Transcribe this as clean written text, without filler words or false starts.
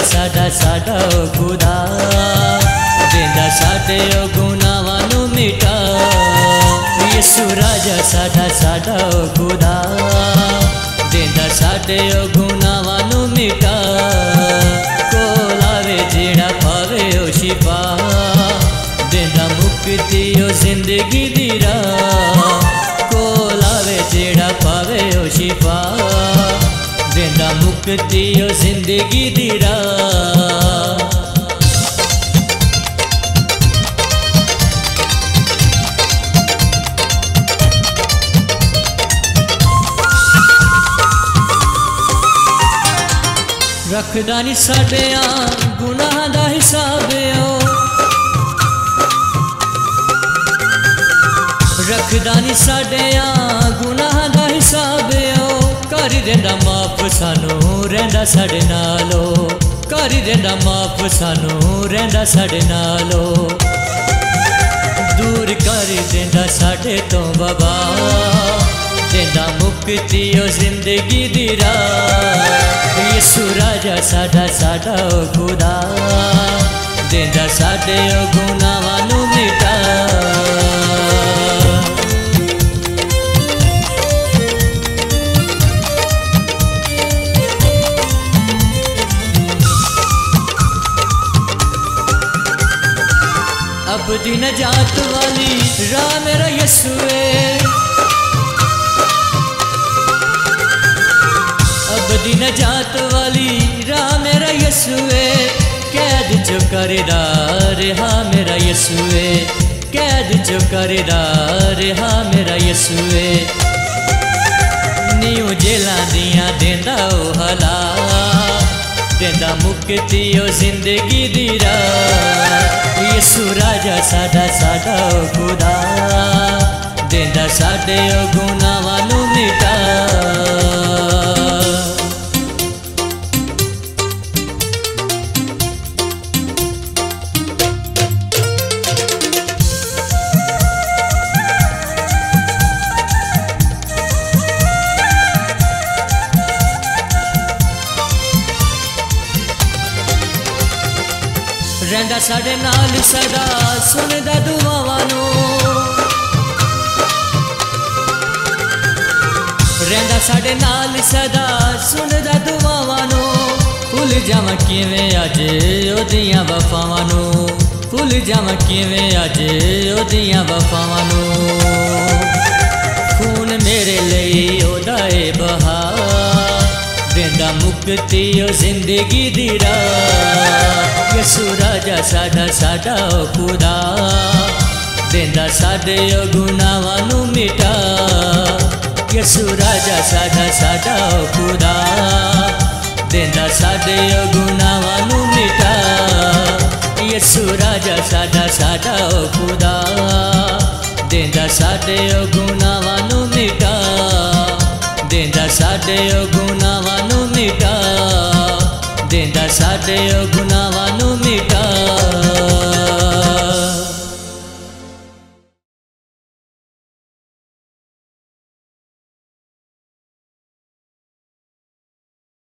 साडा साडा ओ खुदा देंदा साडे ओ गुनाहां नू मिटा यसू राजा साडा साडा ओ खुदा देंदा साडे ओ गुनाहां नू मिटा कोल आवे जेड़ा पावे ओ शिफा देंदा मुक्ति ओ जिंदगी दी राह कोल आवे जेड़ा पावे ओ शिफा देंदा मुक्ति ओ जिंदगी दी राह रखदा नी साडिया गुनाह दा हिसाब ओ रखदा नी साडिया गुनाह दा हिसाब ओ कर देंदा माफ सानू रहिंदा साडे नालो कर देंदा माफ सानू रहिंदा साडे नालो दूर कर देंदा साडे तो बाबा देंदा मुक्ति ओ जिंदगी दी राह यसू राजा साडा साडा ओ खुदा देंदा साडे ओ गुनाहां नू मिटा अब दी नजात वाली राह मेरा यसू अब दी नजात वाली राह मेरा यसू कैद चो करदा रहा मेरा यसू कैद चो करदा रहा मेरा यसू नीओ जेलां दियां देंदा ओ हला देंदा मुक्ति ओ जिंदगी दी राह यसू राजा साडा साडा ओ खुदा देंदा साडे ओ गुनाहां नू मिटा रहिंदा साडे नाल सदा सुनदा दुआवां नू रहिंदा साडे नाल सदा सुनदा दुआवां नू भुल जावां किवें अज ओदियां वफावां नू भुल जावां किवें अज ओदियां वफावां नू खून मेरे लई ओदा ए बहा देंदा मुक्ति ओ जिंदगी दी राह यसू राजा साडा साडा ओ खुदा देंदा साडे ओ गुनाहां नू मिटा यसू राजा साडा साडा ओ खुदा देंदा साडे ओ गुनाहां नू मिटा यसू राजा साडा साडा ओ खुदा देंदा साडे ओ गुनाहां नू मिटा देंदा साडे ओ गुनाहां नू मिटा देंदा साडे ओ गुनाहां नू मिटा।